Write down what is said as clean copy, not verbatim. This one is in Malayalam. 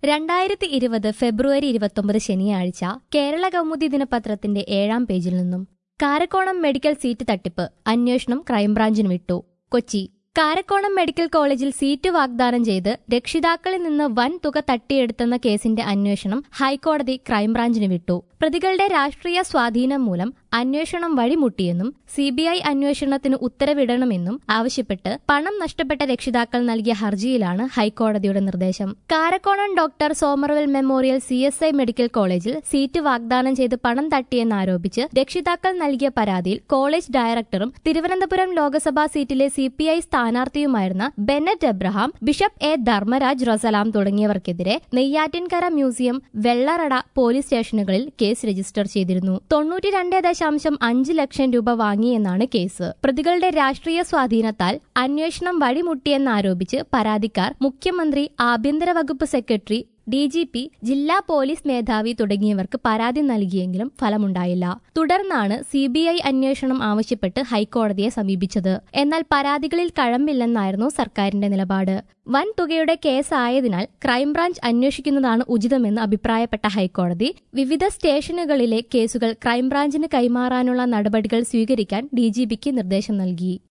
2020 ഫെബ്രുവരി 29 ശനിയാഴ്ച കേരള കൗമുദി ദിനപത്രത്തിന്റെ 7-ാം പേജിൽ നിന്നും കാരക്കോണം മെഡിക്കൽ സീറ്റ് തട്ടിപ്പ് അന്വേഷണം ക്രൈംബ്രാഞ്ചിന് വിട്ടു. കൊച്ചി കാരക്കോണം മെഡിക്കൽ കോളേജിൽ സീറ്റ് വാഗ്ദാനം ചെയ്ത് രക്ഷിതാക്കളിൽ നിന്ന് വൻ തുക തട്ടിയെടുത്തെന്ന കേസിന്റെ അന്വേഷണം ഹൈക്കോടതി ക്രൈംബ്രാഞ്ചിന് വിട്ടു. പ്രതികളുടെ രാഷ്ട്രീയ സ്വാധീനം മൂലം അന്വേഷണം വഴിമുട്ടിയെന്നും സിബിഐ അന്വേഷണത്തിന് ഉത്തരവിടണമെന്നും ആവശ്യപ്പെട്ട് പണം നഷ്ടപ്പെട്ട രക്ഷിതാക്കൾ നൽകിയ ഹർജിയിലാണ് ഹൈക്കോടതിയുടെ നിർദ്ദേശം. Karakonam doctor Somervell memorial CSI medical കോളേജിൽ സീറ്റ് വാഗ്ദാനം ചെയ്ത് പണം തട്ടിയെന്നാരോപിച്ച് രക്ഷിതാക്കൾ നൽകിയ പരാതിയിൽ കോളേജ് ഡയറക്ടറും തിരുവനന്തപുരം ലോക്സഭാ സീറ്റിലെ CPI സ്ഥാനാർത്ഥിയുമായിരുന്ന ബെനറ്റ് എബ്രഹാം, ബിഷപ്പ് A. ധർമ്മരാജ് റസലാം തുടങ്ങിയവർക്കെതിരെ നെയ്യാറ്റിൻകര മ്യൂസിയം, വെള്ളറട പോലീസ് സ്റ്റേഷനുകളിൽ കേസ് രജിസ്റ്റർ ചെയ്തിരുന്നു. 92.5 ലക്ഷം രൂപ വാങ്ങിയെന്നാണ് കേസ്. പ്രതികളുടെ രാഷ്ട്രീയ സ്വാധീനത്താൽ അന്വേഷണം വഴിമുട്ടിയെന്നാരോപിച്ച് പരാതിക്കാർ മുഖ്യമന്ത്രി, ആഭ്യന്തര വകുപ്പ് സെക്രട്ടറി, DGP, ജില്ലാ പോലീസ് മേധാവി തുടങ്ങിയവർക്ക് പരാതി നൽകിയെങ്കിലും ഫലമുണ്ടായില്ല. തുടർന്നാണ് CBI അന്വേഷണം ആവശ്യപ്പെട്ട് ഹൈക്കോടതിയെ സമീപിച്ചത്. എന്നാൽ പരാതികളിൽ കഴമ്പില്ലെന്നായിരുന്നു സർക്കാരിന്റെ നിലപാട്. വൻ തുകയുടെ കേസായതിനാൽ ക്രൈംബ്രാഞ്ച് അന്വേഷിക്കുന്നതാണ് ഉചിതമെന്ന് അഭിപ്രായപ്പെട്ട ഹൈക്കോടതി വിവിധ സ്റ്റേഷനുകളിലെ കേസുകൾ ക്രൈംബ്രാഞ്ചിന് കൈമാറാനുള്ള നടപടികൾ സ്വീകരിക്കാൻ DGPക്ക് നിർദ്ദേശം നൽകി.